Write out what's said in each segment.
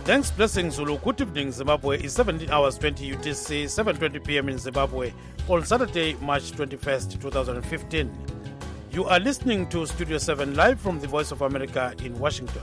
Thanks, Blessing Zulu. Good evening, Zimbabwe. It's 17 hours 20 UTC, 7:20 p.m. in Zimbabwe on Saturday, March 21st, 2015. You are listening to Studio 7 live from the Voice of America in Washington.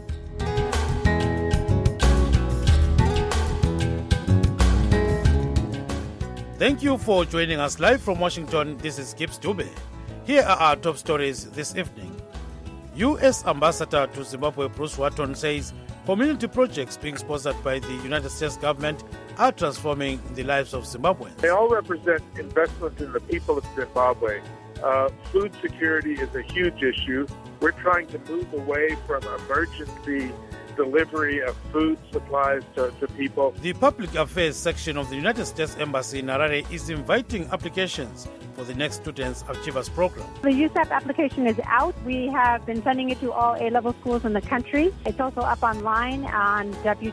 Thank you for joining us live from Washington. This is Gibbs Dube. Here are our top stories this evening. U.S. Ambassador to Zimbabwe Bruce Watton says community projects being sponsored by the United States government are transforming the lives of Zimbabweans. They all represent investment in the people of Zimbabwe. Food security is a huge issue. We're trying to move away from emergency delivery of food supplies to people. The Public Affairs section of the United States Embassy in Harare is inviting applications for the Next Students Achievers program. The USAP application is out. We have been sending it to all A-level schools in the country. It's also up online on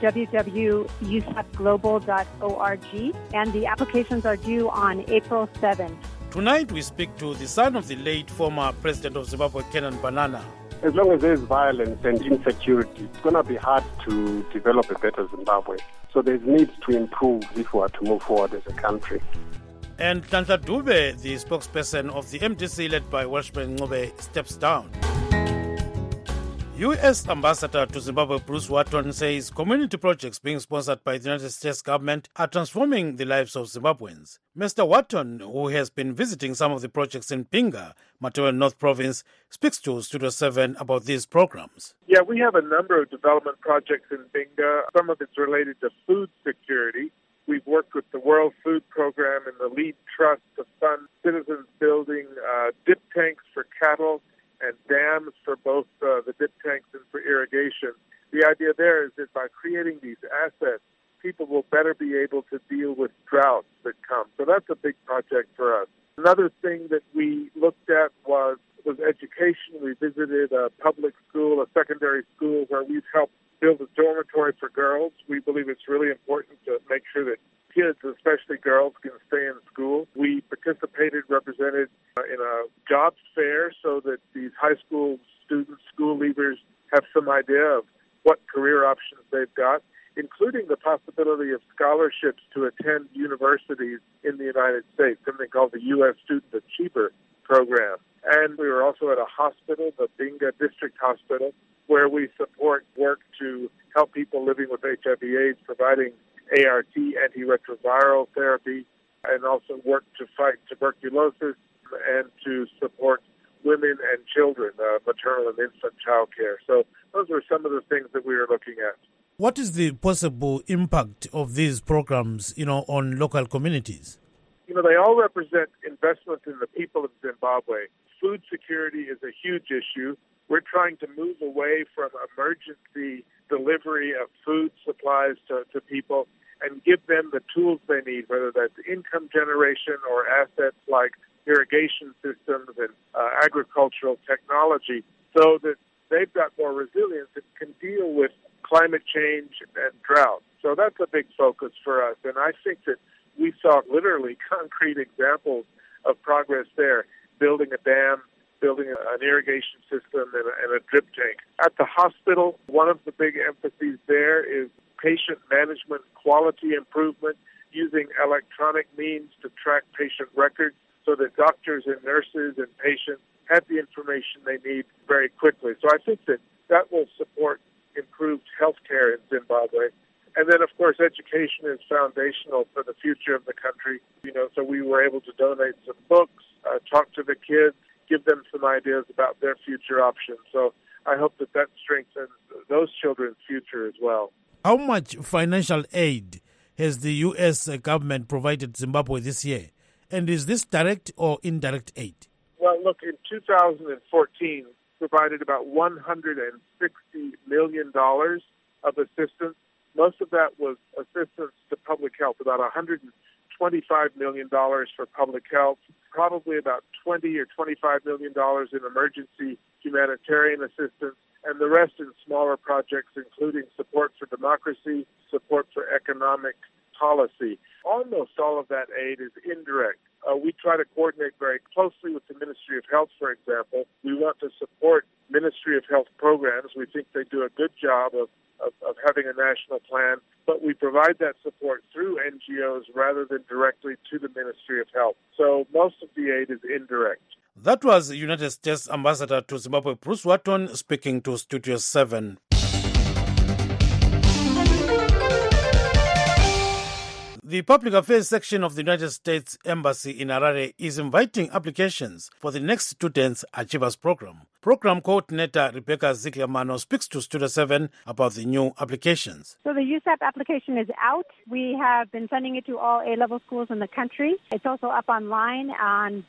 www.usapglobal.org, and the applications are due on April 7th. Tonight we speak to the son of the late former president of Zimbabwe, Kenneth Banana. As long as there's violence and insecurity, it's going to be hard to develop a better Zimbabwe. So there's need to improve if we are to move forward as a country. And Nhlanhla Dube, the spokesperson of the MDC led by Welshman Ncube, steps down. U.S. Ambassador to Zimbabwe Bruce Watton says community projects being sponsored by the United States government are transforming the lives of Zimbabweans. Mr. Watton, who has been visiting some of the projects in Pinga, Matebele North Province, speaks to Studio 7 about these programs. Yeah, we have a number of development projects in Pinga. Some of it's related to food security. We've worked with the World Food Program and the Lead Trust to fund citizens building dip tanks for cattle and dams for both the dip tanks and for irrigation. The idea there is that by creating these assets, people will better be able to deal with droughts that come. So that's a big project for us. Another thing that we looked at was education. We visited a public school, a secondary school, where we've helped build a dormitory for girls. We believe it's really important to make sure that kids, especially girls, can stay in school. We represented in a jobs fair so that these high school students, school leavers, have some idea of what career options they've got, including the possibility of scholarships to attend universities in the United States, something called the U.S. Student Achiever Program. And we were also at a hospital, the Pinga District Hospital, where we support work to help people living with HIV/AIDS, providing ART, antiretroviral therapy, and also work to fight tuberculosis and to support women and children, maternal and infant child care. So those are some of the things that we are looking at. What is the possible impact of these programs, on local communities? They all represent investment in the people of Zimbabwe. Food security is a huge issue. We're trying to move away from emergency delivery of food supplies to people and give them the tools they need, whether that's income generation or assets like irrigation systems and agricultural technology, so that they've got more resilience and can deal with climate change and drought. So that's a big focus for us. And I think that we saw literally concrete examples of progress there, building a dam, building an irrigation system and a drip tank. At the hospital, one of the big emphases there is patient management, quality improvement, using electronic means to track patient records so that doctors and nurses and patients have the information they need very quickly. So I think that will support improved health care in Zimbabwe. And then, of course, education is foundational for the future of the country. So we were able to donate some books, talk to the kids, give them some ideas about their future options. So I hope that strengthens those children's future as well. How much financial aid has the U.S. government provided Zimbabwe this year? And is this direct or indirect aid? Well, look, in 2014, provided about $160 million of assistance. Most of that was assistance to public health, about $125 million for public health, probably about $20 or $25 million in emergency humanitarian assistance, and the rest in smaller projects, including support for democracy, support for economic policy. Almost all of that aid is indirect. We try to coordinate very closely with the Ministry of Health, for example. We want to support Ministry of Health programs. We think they do a good job of having a national plan, but we provide that support through NGOs rather than directly to the Ministry of Health. So most of the aid is indirect. That was United States Ambassador to Zimbabwe, Bruce Watton, speaking to Studio 7. The Public Affairs section of the United States Embassy in Harare is inviting applications for the Next Students Achievers Program. Program coordinator Rebecca Zigliamano speaks to Studio 7 about the new applications. So the USAP application is out. We have been sending it to all A-level schools in the country. It's also up online on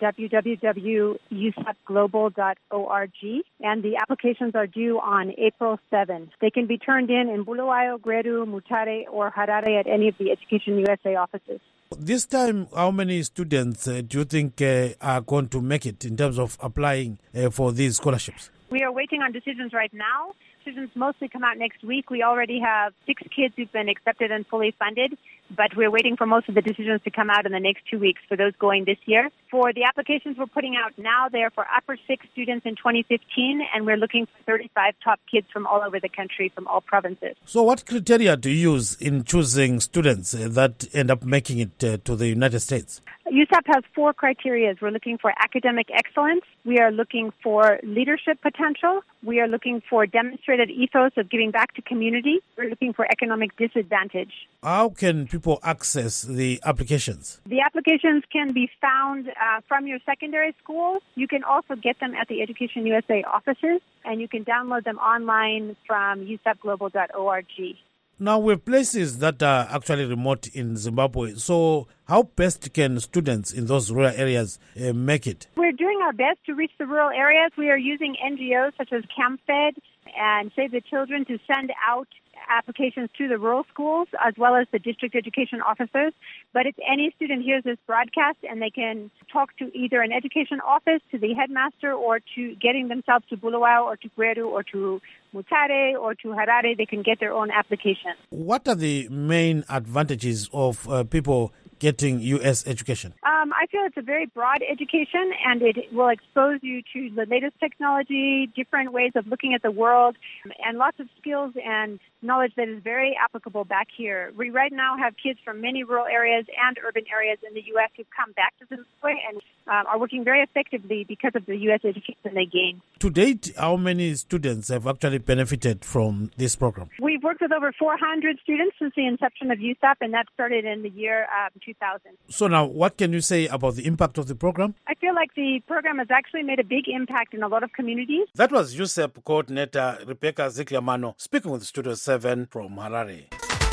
www.usapglobal.org, and the applications are due on April 7th. They can be turned in Bulawayo, Gweru, Mutare, or Harare at any of the Education USA offices. This time, how many students do you think are going to make it in terms of applying for these scholarships? We are waiting on decisions right now. Decisions mostly come out next week. We already have 6 kids who've been accepted and fully funded, but we're waiting for most of the decisions to come out in the next 2 weeks for those going this year. For the applications we're putting out now, they're for upper 6 students in 2015, and we're looking for 35 top kids from all over the country, from all provinces. So what criteria do you use in choosing students that end up making it to the United States? USAP has 4 criteria. We're looking for academic excellence. We are looking for leadership potential. We are looking for demonstrated ethos of giving back to community. We're looking for economic disadvantage. How can people access the applications? The applications can be found from your secondary school. You can also get them at the Education USA offices, and you can download them online from usapglobal.org. Now, we're places that are actually remote in Zimbabwe. So how best can students in those rural areas make it? We're doing our best to reach the rural areas. We are using NGOs such as CampFed and Save the Children to send out applications to the rural schools as well as the district education officers. But if any student hears this broadcast and they can talk to either an education office, to the headmaster, or to getting themselves to Bulawayo or to Gweru or to Mutare or to Harare, they can get their own application. What are the main advantages of people getting U.S. education? I feel it's a very broad education, and it will expose you to the latest technology, different ways of looking at the world, and lots of skills and knowledge that is very applicable back here. We right now have kids from many rural areas and urban areas in the U.S. who've come back to Zimbabwe and are working very effectively because of the U.S. education they gained. To date, how many students have actually benefited from this program? We've worked with over 400 students since the inception of USAP, and that started in the year 2000. So now, what can you say about the impact of the program? I feel like the program has actually made a big impact in a lot of communities. That was USAP coordinator Rebecca Zigliamano speaking with Studio 7 from Harare.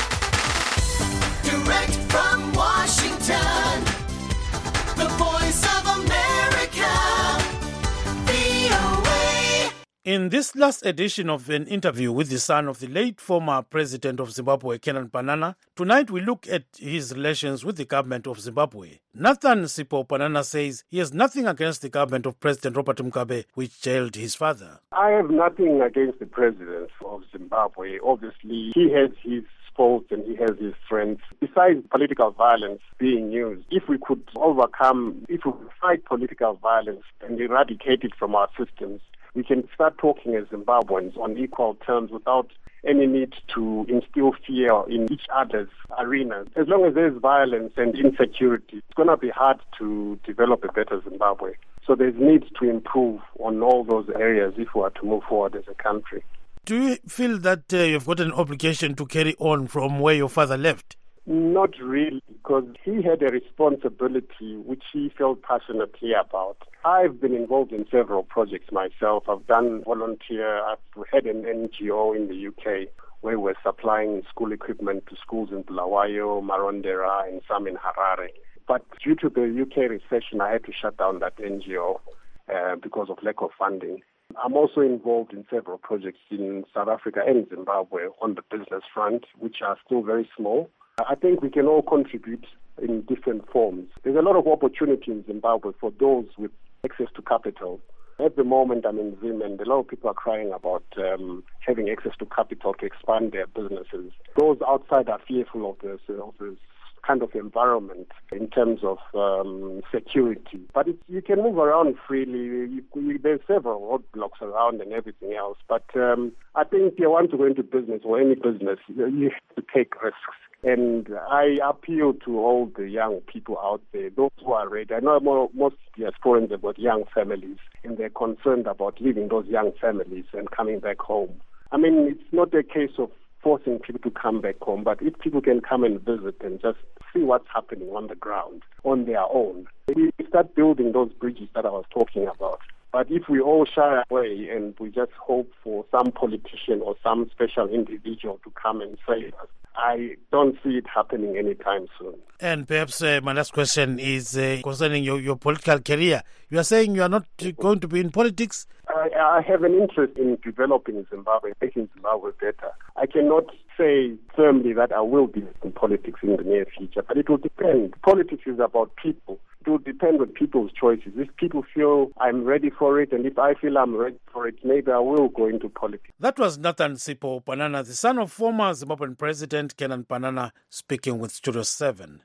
Direct from Washington, the Voice of America, VOA. In this last edition of an interview with the son of the late former president of Zimbabwe, Kenneth Banana, tonight we look at his relations with the government of Zimbabwe. Nathan Sipho Banana says he has nothing against the government of President Robert Mugabe, which jailed his father. I have nothing against the president of Zimbabwe. Obviously, he has his faults and he has his friends. Besides political violence being used, if we could fight political violence and eradicate it from our systems, we can start talking as Zimbabweans on equal terms without any need to instill fear in each other's arenas. As long as there's violence and insecurity, it's going to be hard to develop a better Zimbabwe. So there's need to improve on all those areas if we are to move forward as a country. Do you feel that you've got an obligation to carry on from where your father left? Not really, because he had a responsibility which he felt passionately about. I've been involved in several projects myself. I've done volunteer. I've had an NGO in the UK where we're supplying school equipment to schools in Bulawayo, Marondera, and some in Harare. But due to the UK recession, I had to shut down that NGO because of lack of funding. I'm also involved in several projects in South Africa and Zimbabwe on the business front, which are still very small. I think we can all contribute in different forms. There's a lot of opportunity in Zimbabwe for those with access to capital. At the moment, I'm in Zim, and a lot of people are crying about having access to capital to expand their businesses. Those outside are fearful of the kind of environment in terms of security. But you can move around freely. There's several roadblocks around and everything else. But I think if you want to go into business or any business, you have to take risks. And I appeal to all the young people out there, those who are ready. I know most diasporans have got young families, and they're concerned about leaving those young families and coming back home. I mean, it's not a case of forcing people to come back home, but if people can come and visit and just see what's happening on the ground on their own, we start building those bridges that I was talking about. But if we all shy away and we just hope for some politician or some special individual to come and save us, I don't see it happening anytime soon. And perhaps my last question is concerning your political career. You are saying you are not going to be in politics? I have an interest in developing Zimbabwe, making Zimbabwe better. I cannot say firmly that I will be in politics in the near future, but it will depend. Politics is about people. It will depend on people's choices. If people feel I'm ready for it, and if I feel I'm ready for it, maybe I will go into politics. That was Nathan Sipho Panana, the son of former Zimbabwean President Kenan Panana, speaking with Studio 7.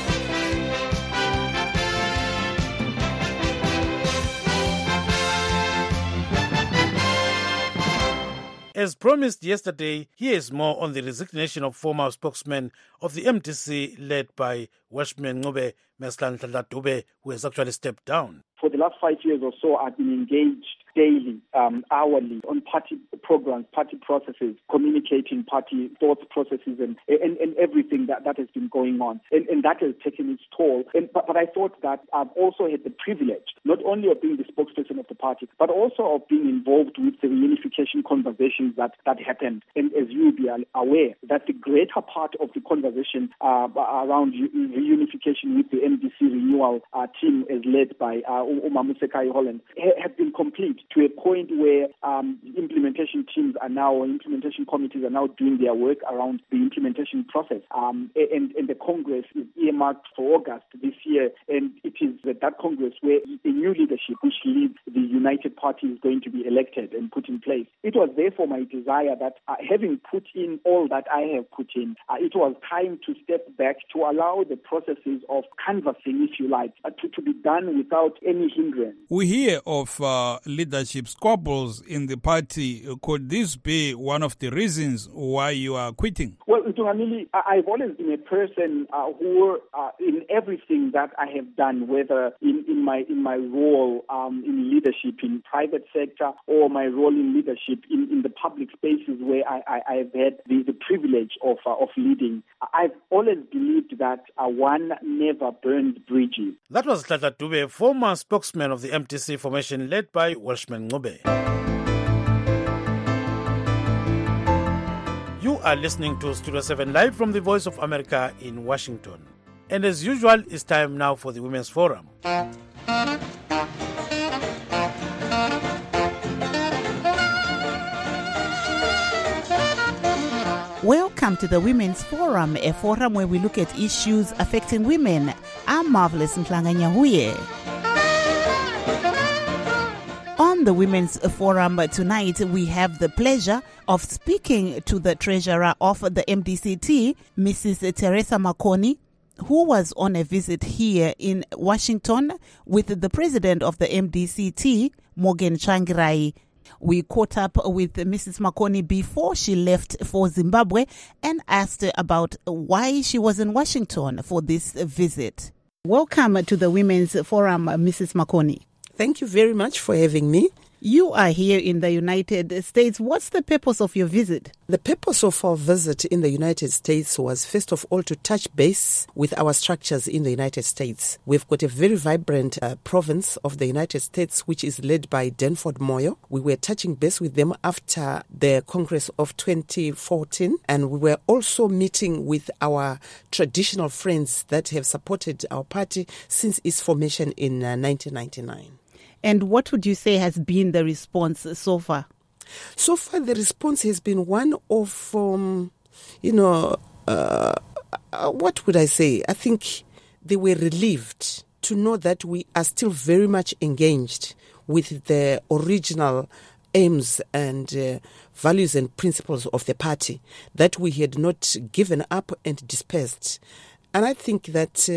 As promised yesterday, here is more on the resignation of former spokesman of the MDC led by Welshman Ncube Meslan Dube, who has actually stepped down. For the last 5 years or so, I've been engaged daily, hourly, on party programs, party processes, communicating party thoughts, processes, and everything that has been going on. And that has taken its toll. But I thought that I've also had the privilege, not only of being the spokesperson of the party, but also of being involved with the reunification conversations that happened. And as you will be aware, that the greater part of the conversation around reunification with the MDC renewal team as led by Umamusekai Holland have been complete to a point where implementation teams are now, implementation committees are now doing their work around the implementation process. And the Congress is earmarked for August this year, and it is that Congress where a new leadership which leads the United Party is going to be elected and put in place. It was therefore my desire that having put in all that I have put in, it was time to step back to allow the processes of canvassing, if you like, to be done without any hindrance. We hear of leadership squabbles in the party. Could this be one of the reasons why you are quitting? Well, Ntungamili, I've always been a person who, in everything that I have done, whether in my role in leadership in private sector or my role in leadership in the public spaces where I've had the privilege of leading, I've always believed that one never burns bridges. That was Tlata Dube, former spokesman of the MDC formation led by Welshman Ncube. You are listening to Studio 7 live from the Voice of America in Washington. And as usual, it's time now for the Women's Forum. Welcome to the Women's Forum, a forum where we look at issues affecting women. I'm Marvelous Mhlanga-Nyahuye. On the Women's Forum tonight, we have the pleasure of speaking to the treasurer of the MDCT, Mrs. Teresa Makoni, who was on a visit here in Washington with the president of the MDCT, Morgan Tsvangirai. We caught up with Mrs. Makoni before she left for Zimbabwe and asked her about why she was in Washington for this visit. Welcome to the Women's Forum, Mrs. Makoni. Thank you very much for having me. You are here in the United States. What's the purpose of your visit? The purpose of our visit in the United States was, first of all, to touch base with our structures in the United States. We've got a very vibrant province of the United States, which is led by Danford Moyo. We were touching base with them after the Congress of 2014, and we were also meeting with our traditional friends that have supported our party since its formation in 1999. And what would you say has been the response so far? So far, the response has been one of, what would I say? I think they were relieved to know that we are still very much engaged with the original aims and values and principles of the party, that we had not given up and dispersed. And I think that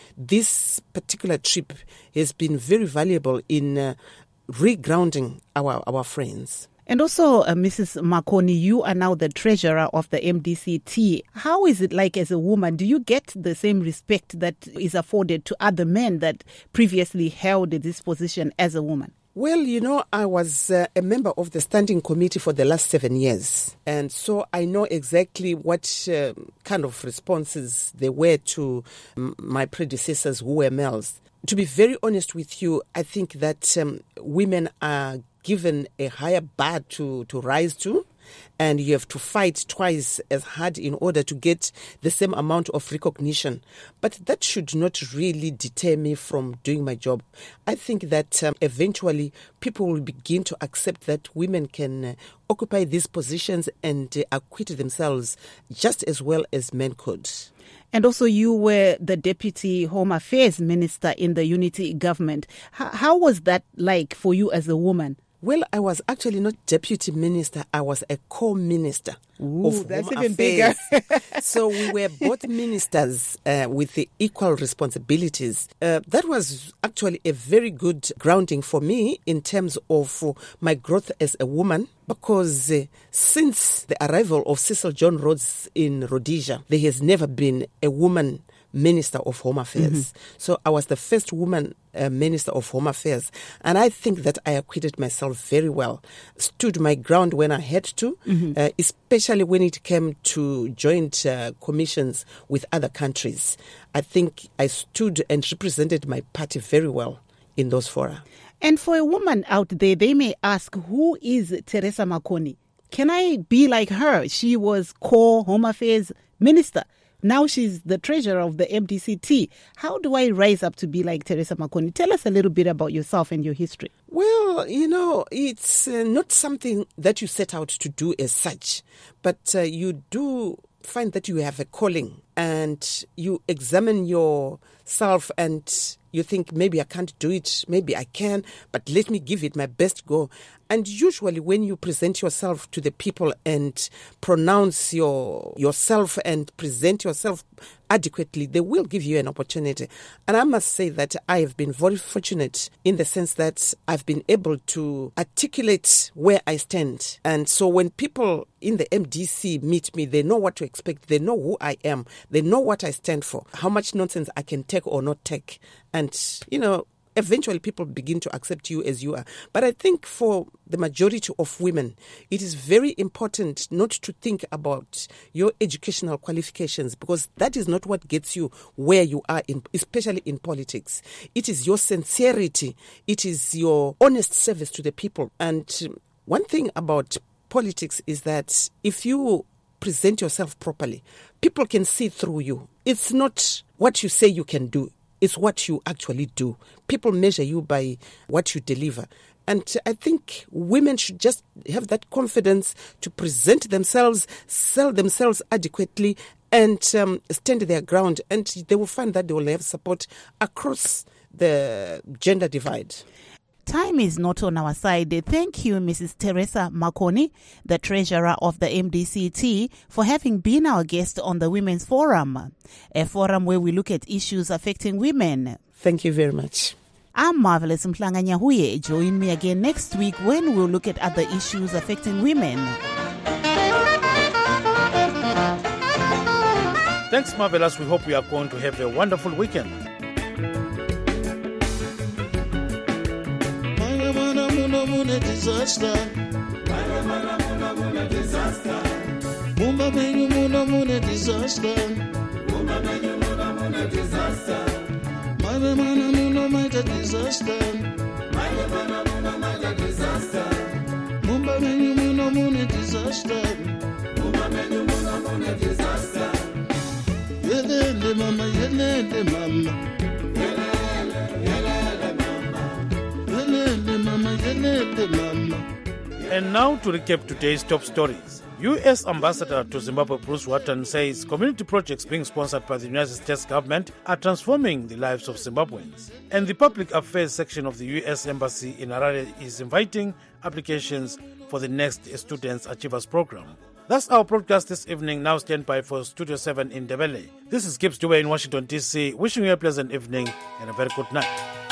this particular trip has been very valuable in regrounding our friends. And also, Mrs. Makoni, you are now the treasurer of the MDCT. How is it like as a woman? Do you get the same respect that is afforded to other men that previously held this position as a woman? Well, you know, I was a member of the standing committee for the last 7 years. And so I know exactly what kind of responses there were to my predecessors who were males. To be very honest with you, I think that women are given a higher bar to rise to, and you have to fight twice as hard in order to get the same amount of recognition. But that should not really deter me from doing my job. I think that eventually people will begin to accept that women can occupy these positions and acquit themselves just as well as men could. And also you were the Deputy Home Affairs Minister in the Unity Government. How was that like for you as a woman? Well, I was actually not deputy minister. I was a co-minister of that's Home even Affairs. bigger. So we were both ministers with the equal responsibilities. That was actually a very good grounding for me in terms of my growth as a woman, because since the arrival of Cecil John Rhodes in Rhodesia, there has never been a woman Minister of Home Affairs. So I was the first woman Minister of Home Affairs. And I think that I acquitted myself very well. Stood my ground when I had to, especially when it came to joint commissions with other countries. I think I stood and represented my party very well in those fora. And for a woman out there, they may ask, who is Teresa Makoni? Can I be like her? She was core Home Affairs Minister. Now she's the treasurer of the MDCT. How do I rise up to be like Teresa Makoni? Tell us a little bit about yourself and your history. Well, you know, it's not something that you set out to do as such, but you do find that you have a calling and you examine yourself and you think, maybe I can't do it, maybe I can, but let me give it my best go. And usually when you present yourself to the people and pronounce yourself and present yourself adequately, they will give you an opportunity. And I must say that I have been very fortunate in the sense that I've been able to articulate where I stand. And so when people in the MDC meet me, they know what to expect. They know who I am. They know what I stand for, how much nonsense I can take or not take. And, you know, eventually people begin to accept you as you are. But I think for the majority of women, it is very important not to think about your educational qualifications, because that is not what gets you where you are, especially in politics. It is your sincerity. It is your honest service to the people. And one thing about politics is that if you present yourself properly, people can see through you. It's not what you say you can do. It's what you actually do. People measure you by what you deliver. And I think women should just have that confidence to present themselves, sell themselves adequately, and stand their ground. And they will find that they will have support across the gender divide. Time is not on our side. Thank you, Mrs. Teresa Makoni, the treasurer of the MDCT, for having been our guest on the Women's Forum, a forum where we look at issues affecting women. Thank you very much. I'm Marvelous Mhlanga Nyahuye. Join me again next week when we'll look at other issues affecting women. Thanks, Marvelous. We hope we are going to have a wonderful weekend. Muna disaster. Mumba menyu muna disaster. Mumba menyu muna disaster. Mana muna maja disaster. Mana maja disaster. Mumba menyu muna disaster. Mumba menyu muna disaster. Yelele mama, yelele mama. And now to recap today's top stories. U.S. Ambassador to Zimbabwe Bruce Watton says community projects being sponsored by the United States government are transforming the lives of Zimbabweans. And the Public Affairs section of the U.S. Embassy in Harare is inviting applications for the next Students Achievers program. That's our broadcast this evening. Now stand by for Studio 7 in Ndebele. This is Gibbs Dube in Washington, D.C., wishing you a pleasant evening and a very good night.